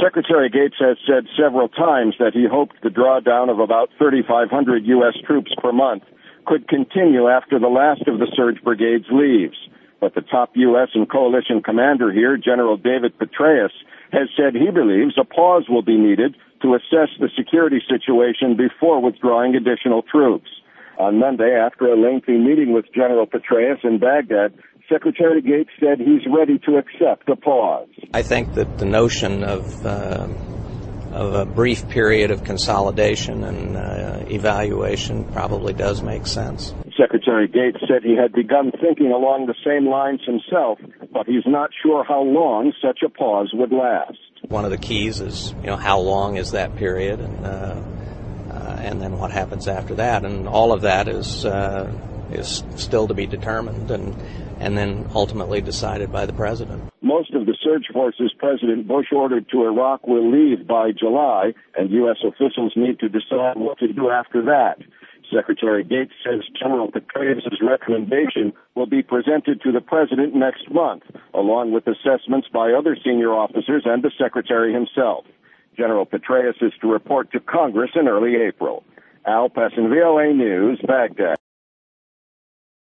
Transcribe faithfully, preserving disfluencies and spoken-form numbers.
Secretary Gates has said several times that he hoped the drawdown of about thirty-five hundred U S troops per month could continue after the last of the surge brigades leaves. But the top U S and coalition commander here, General David Petraeus, has said he believes a pause will be needed to assess the security situation before withdrawing additional troops. On Monday, after a lengthy meeting with General Petraeus in Baghdad, Secretary Gates said he's ready to accept a pause. I think that the notion of uh, of a brief period of consolidation and uh, evaluation probably does make sense. Secretary Gates said he had begun thinking along the same lines himself, but he's not sure how long such a pause would last. One of the keys is, you know, how long is that period, and uh, uh, and then what happens after that, and all of that is uh, is still to be determined, and and then ultimately decided by the president. Most of the surge forces President Bush ordered to Iraq will leave by July, and U S officials need to decide what to do after that. Secretary Gates says General Petraeus' recommendation will be presented to the president next month, along with assessments by other senior officers and the secretary himself. General Petraeus is to report to Congress in early April. Al Pessin, V O A News, Baghdad.